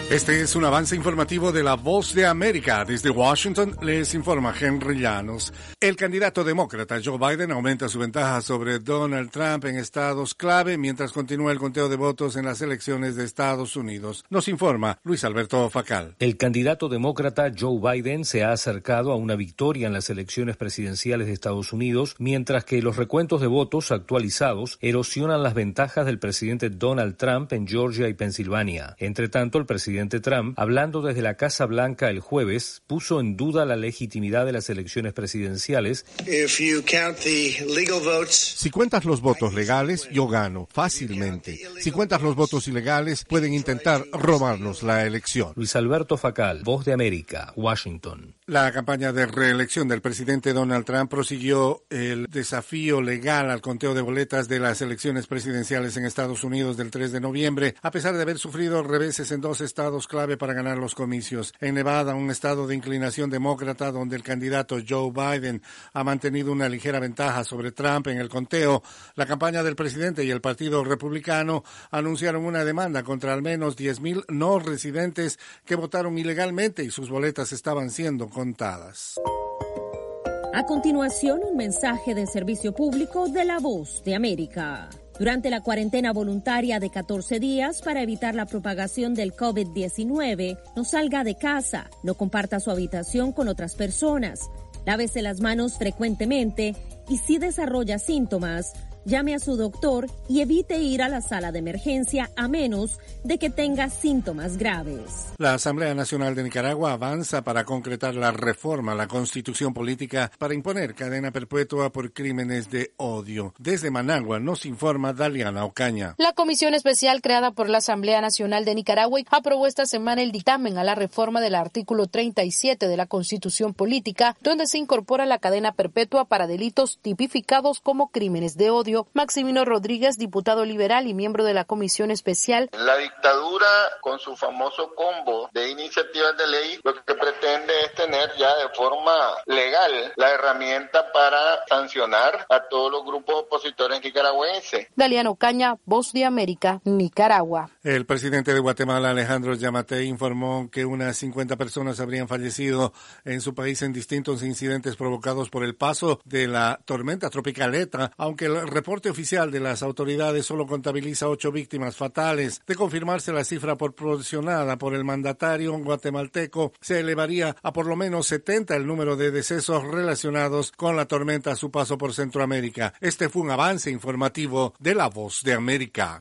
Este es un avance informativo de La Voz de América. Desde Washington les informa Henry Llanos. El candidato demócrata Joe Biden aumenta su ventaja sobre Donald Trump en estados clave mientras continúa el conteo de votos en las elecciones de Estados Unidos. Nos informa Luis Alberto Facal. El candidato demócrata Joe Biden se ha acercado a una victoria en las elecciones presidenciales de Estados Unidos, mientras que los recuentos de votos actualizados erosionan las ventajas del presidente Donald Trump en Georgia y Pensilvania. Entre tanto, el presidente Trump, hablando desde la Casa Blanca el jueves, puso en duda la legitimidad de las elecciones presidenciales. Si cuentas los votos legales, yo gano fácilmente. Si cuentas los votos ilegales, pueden intentar robarnos la elección. Luis Alberto Facal, Voz de América, Washington. La campaña de reelección del presidente Donald Trump prosiguió el desafío legal al conteo de boletas de las elecciones presidenciales en Estados Unidos del 3 de noviembre, a pesar de haber sufrido reveses en dos estados clave para ganar los comicios. En Nevada, un estado de inclinación demócrata donde el candidato Joe Biden ha mantenido una ligera ventaja sobre Trump en el conteo, la campaña del presidente y el Partido Republicano anunciaron una demanda contra al menos 10,000 no residentes que votaron ilegalmente y sus boletas estaban siendo contadas. A continuación, un mensaje de servicio público de La Voz de América. Durante la cuarentena voluntaria de 14 días para evitar la propagación del COVID-19, no salga de casa, no comparta su habitación con otras personas, lávese las manos frecuentemente y si desarrolla síntomas, llame a su doctor y evite ir a la sala de emergencia a menos de que tenga síntomas graves. La Asamblea Nacional de Nicaragua avanza para concretar la reforma a la Constitución Política para imponer cadena perpetua por crímenes de odio. Desde Managua nos informa Daliana Ocaña. La comisión especial creada por la Asamblea Nacional de Nicaragua aprobó esta semana el dictamen a la reforma del artículo 37 de la Constitución Política, donde se incorpora la cadena perpetua para delitos tipificados como crímenes de odio. Maximino Rodríguez, diputado liberal y miembro de la comisión especial. La dictadura, con su famoso combo de iniciativas de ley, lo que pretende es tener ya de forma legal la herramienta para sancionar a todos los grupos opositores nicaragüenses. Daliano Caña, Voz de América, Nicaragua. El presidente de Guatemala, Alejandro Yamatei, informó que unas 50 personas habrían fallecido en su país en distintos incidentes provocados por el paso de la tormenta tropical ETA, aunque el reporte oficial de las autoridades solo contabiliza 8 víctimas fatales. De confirmarse la cifra proporcionada por el mandatario guatemalteco, se elevaría a por lo menos 70 el número de decesos relacionados con la tormenta a su paso por Centroamérica. Este fue un avance informativo de La Voz de América.